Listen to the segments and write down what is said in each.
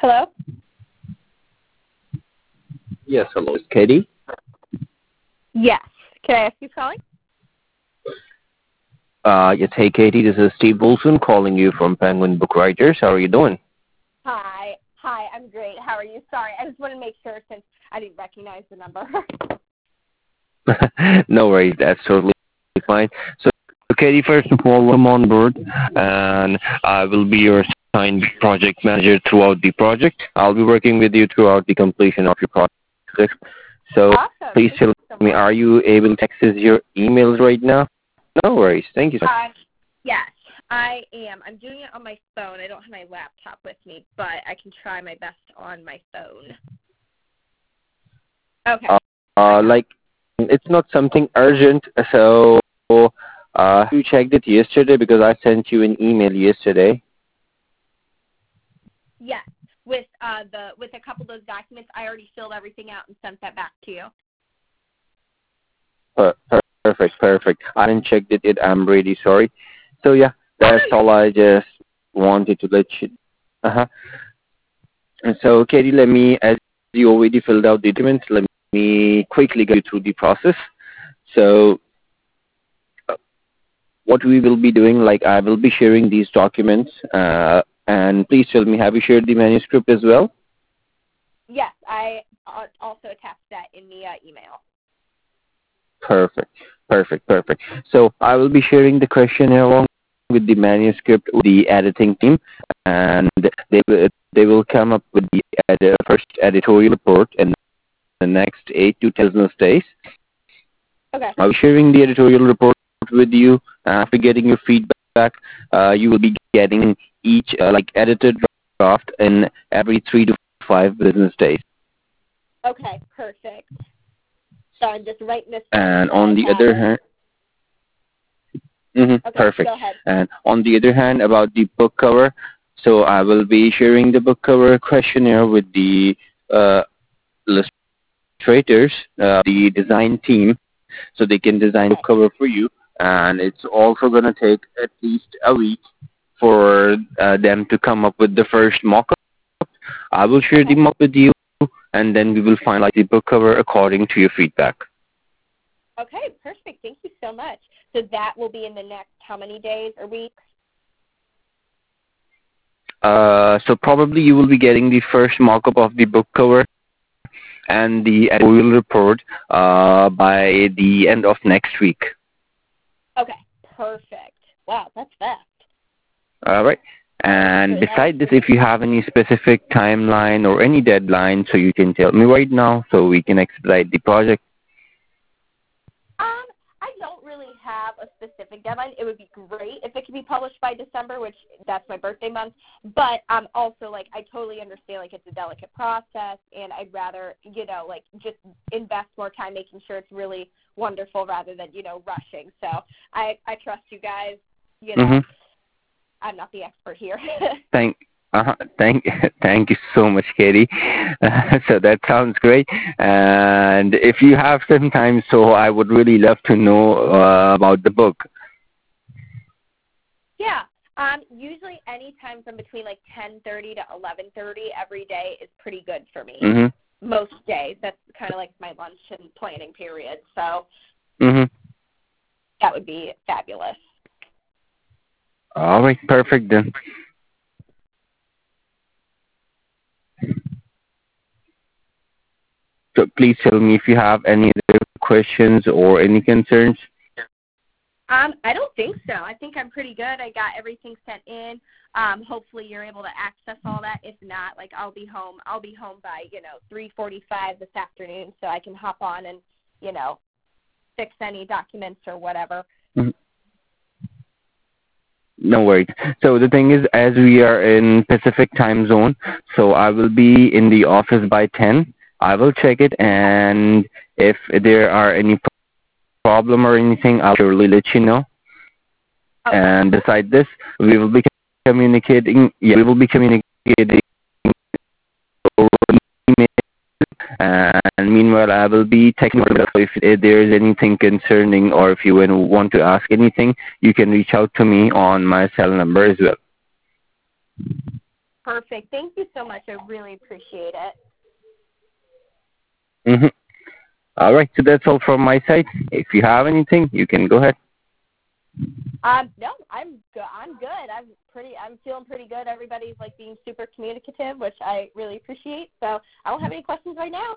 Hello? Yes, hello, it's Katie. Yes. Can I ask who's calling? Yes, hey Katie, this is Steve Wilson calling you from Penguin Book Writers. How are you doing? Hi. Hi, I'm great. How are you? Sorry, I just want to make sure since I didn't recognize the number. No worries, that's totally fine. So, Katie, first of all, welcome on board, and I will be your assigned project manager throughout the project. I'll be working with you throughout the completion of your project. So, Awesome. please Thank tell you so me, much. are you able to access your emails right now? No worries, thank you so much. Yes, I am. I'm doing it on my phone. I don't have my laptop with me, but I can try my best on my phone. Okay. Like, it's not something urgent, so you checked it yesterday because I sent you an email yesterday. Yes. With a couple of those documents, I already filled everything out and sent that back to you. Perfect. I didn't check it. I'm really sorry. So yeah, that's all. I just wanted to let you. Uh-huh. And so, Katie, let me, as you already filled out the documents, let me quickly go through the process. So, what we will be doing, like I will be sharing these documents, and please tell me, have you shared the manuscript as well? Yes, I also attached that in the email. Perfect. So I will be sharing the questionnaire along with the manuscript with the editing team, and they will come up with the first editorial report in the next 8 to 10 business days. Okay. I'll be sharing the editorial report with you. After getting your feedback, you will be getting each edited draft in every 3 to 5 business days. Okay, perfect. So I'm just writing this. And on the other hand, okay, perfect. Go ahead. And on the other hand, about the book cover, so I will be sharing the book cover questionnaire with the illustrators, the design team, so they can design a cover for you. And it's also going to take at least a week for them to come up with the first mock-up. I will share the mock with you, and then we will finalize the book cover according to your feedback. Okay, perfect. Thank you so much. So that will be in the next how many days or weeks? So probably you will be getting the first mock-up of the book cover and the editorial report by the end of next week. Okay, perfect. Wow, that's fast. All right. And besides this, if you have any specific timeline or any deadline, so you can tell me right now so we can expedite the project. I don't really have a specific deadline. It would be great if it could be published by December, which that's my birthday month. But also, like, I totally understand, like, it's a delicate process, and I'd rather, just invest more time making sure it's really wonderful rather than, rushing. So I trust you guys. I'm not the expert here. Thank you so much, Katie. So that sounds great. And if you have some time, so I would really love to know about the book. Yeah. Usually any time from between like 10:30 to 11:30 every day is pretty good for me. Mm-hmm. Most days. That's kind of like my lunch and planning period. So that would be fabulous. All right, perfect then. So please tell me if you have any other questions or any concerns. I don't think so. I think I'm pretty good. I got everything sent in. Hopefully you're able to access all that. If not, like I'll be home by, 3:45 this afternoon so I can hop on and, fix any documents or whatever. Mm-hmm. No worries. So the thing is, as we are in Pacific time zone, so I will be in the office by 10. I will check it, and if there are any problem or anything, I'll surely let you know. Okay. And besides this, we will be communicating. Yeah, we will be communicating over email. And meanwhile, I will be texting if there is anything concerning or if you want to ask anything, you can reach out to me on my cell number as well. Perfect. Thank you so much. I really appreciate it. Mm-hmm. All right, so that's all from my side. If you have anything, you can go ahead. No, I'm good. I'm feeling pretty good. Everybody's like being super communicative, which I really appreciate. So I don't have any questions right now.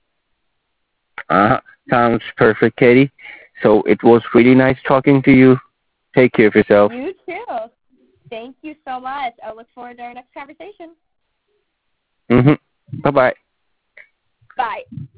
Sounds perfect, Katie. So it was really nice talking to you. Take care of yourself. You too. Thank you so much. I look forward to our next conversation. Mm-hmm. Bye-bye. Bye.